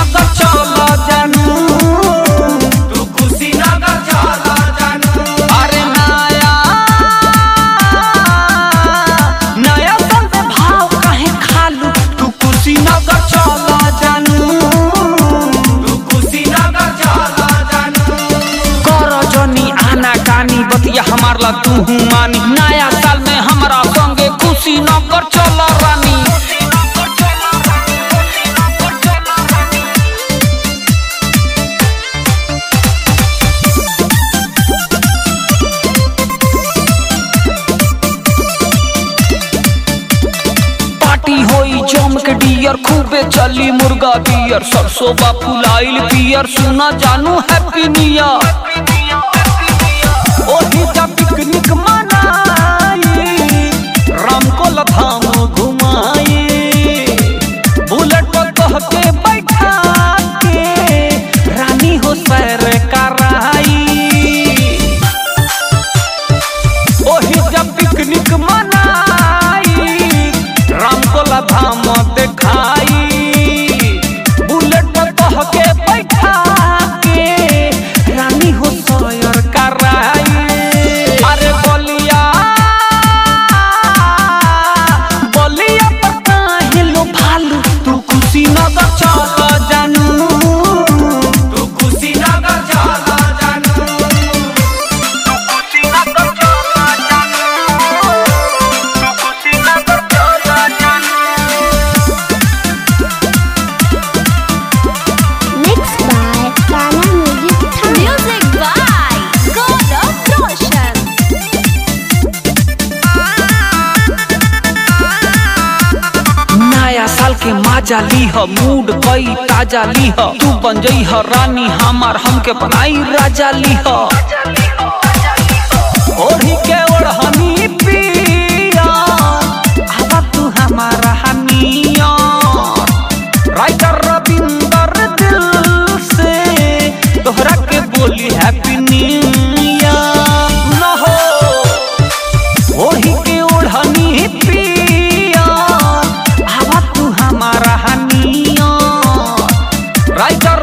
कुशीनगर चला जानू, तू कुशीनगर चला जानू। अरे नया नया संत भाव काहे खालू, तू कुशीनगर चला जानू, तू कुशीनगर चला जानू। कर जनी आना कानी बतिया हमार ला तू मानी, नया साल में हमारा संगे कुशीनगर चला रानी। होई जम के डियर खूबे चली मुर्गा बियर, सरसों बा फुलाइल बियर सुना जानू हैप्पी न्यू ईयर। ओही जा पिकनिक मनाई, रामकोल धाम घुमाई, बुलेट पर कह के बैठा के रानी हो सैर कराई। ओही जा पिकनिक मनाई, रामकोला धाम दिखाई, बुलेट पर कह के बैठा के रानी हो सैर कराई। अरे बलिया बलिया पर काहे लो भालू, तू कुशीनगर चला जानू, तू कुशीनगर चला जानू, तू कुशीनगर चला जानू, तू कुशीनगर चला जानू। Mixed by Ghana Music Time. Music by Gaurav Roshan. नया साल के माजा लीह, मूड कई ताजा लीह, तू बन जई ह रानी हमार, हमके बनाई राजा लीह। ओढ़ी के ओढ़नी पिया आवा तू हमारा हनिया, राइटर रविंदर दिल से तोहरा के बोली हैप्पी न्यू ईयर न हो। ओढ़ी के ओढ़नी पिया आवा तू हमारा हनिया, राइटर